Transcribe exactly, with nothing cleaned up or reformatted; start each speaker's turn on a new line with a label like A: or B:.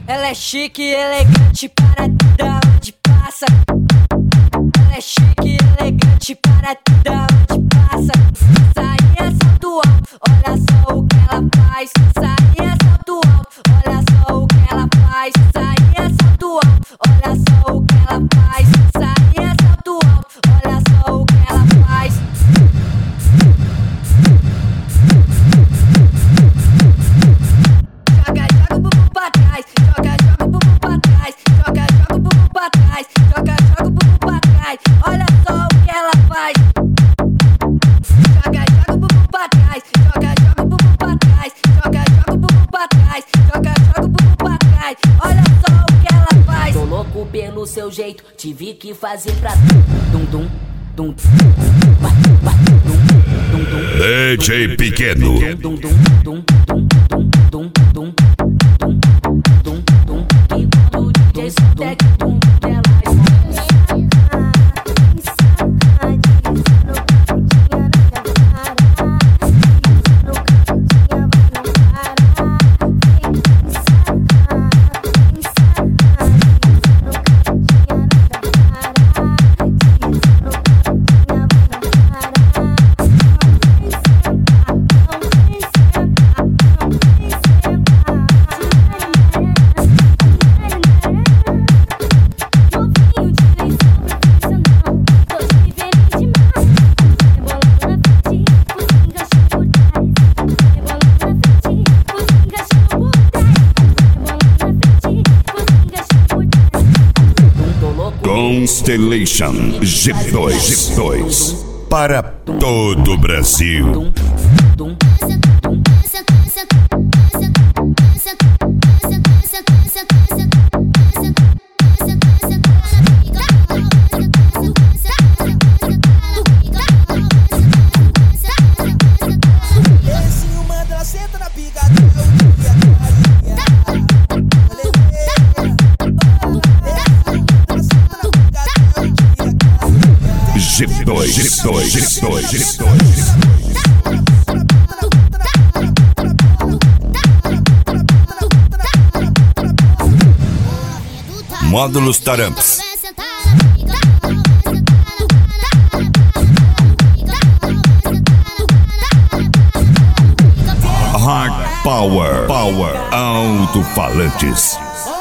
A: Ela é chique, elegante, para tudo onde passa. Ela é chique, elegante, para tudo onde passa. Sainha salto alto, olha só o que ela faz. Sainha salto alto, olha só o que ela faz. Sainha salto alto, olha só o que ela faz. Sainha salto alto, olha só o que ela faz. Joga, joga o bumbum pra trás, joga, joga o bumbum pra trás, joga, joga o bumbum pra trás, joga, joga o bumbum pra trás. Olha só o que ela faz. Joga, joga o bumbum pra trás, joga, joga o bumbum pra trás, joga, joga o bumbum pra trás, joga, joga o bumbum pra trás. Olha só o que ela faz.
B: Tô louco pelo seu jeito, tive que fazer pra dum dum dum dum dum dum.
C: D J Pequeno.
B: Dum dum dum dum dum dum dum dum dum dum. E quando o D J solta dum, ela
C: Constellation G dois, G dois para todo o Brasil. G dois, G dois, G dois, G dois. Módulos Taramps. Hard Power, Power, alto-falantes.